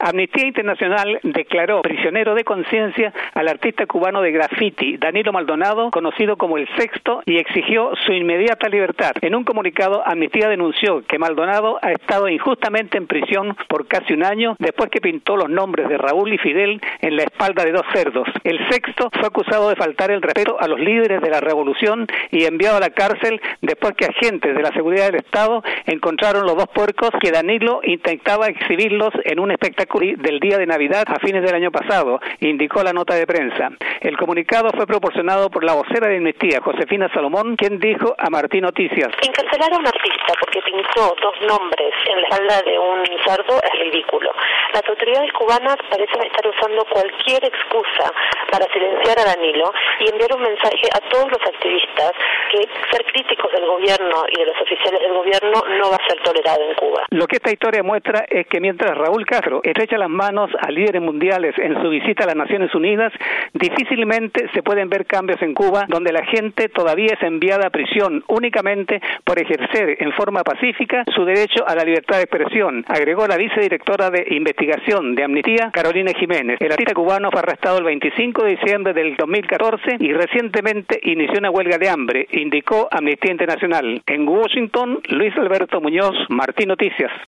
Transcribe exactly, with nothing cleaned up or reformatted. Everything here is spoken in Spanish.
Amnistía Internacional declaró prisionero de conciencia al artista cubano de graffiti, Danilo Maldonado, conocido como El Sexto, y exigió su inmediata libertad. En un comunicado, Amnistía denunció que Maldonado ha estado injustamente en prisión por casi un año después que pintó los nombres de Raúl y Fidel en la espalda de dos cerdos. El Sexto fue acusado de faltar el respeto a los líderes de la revolución y enviado a la cárcel después que agentes de la seguridad del Estado encontraron los dos puercos que Danilo intentaba exhibirlos en un espectáculo del día de Navidad a fines del año pasado, indicó la nota de prensa. El comunicado fue proporcionado por la vocera de Amnistía, Josefina Salomón, quien dijo a Martín Noticias: encarcelar a un artista porque pintó dos nombres en la espalda de un cerdo es ridículo. Las autoridades cubanas parecen estar usando cualquier excusa para silenciar a Danilo y enviar un mensaje a todos los activistas que ser críticos del gobierno y de los oficiales del gobierno no va a ser tolerado en Cuba. Lo que esta historia muestra es que mientras Raúl Castro estrecha las manos a líderes mundiales en su visita a las Naciones Unidas, difícilmente se pueden ver cambios en Cuba, donde la gente todavía es enviada a prisión únicamente por ejercer en forma pacífica su derecho a la libertad de expresión, agregó la vicedirectora de investigación de Amnistía, Carolina Jiménez. El artista cubano fue arrestado el veinticinco de diciembre del dos mil catorce y recientemente inició una huelga de hambre, indicó Amnistía Internacional. En Washington, Luis Alberto Muñoz, Martín Noticias.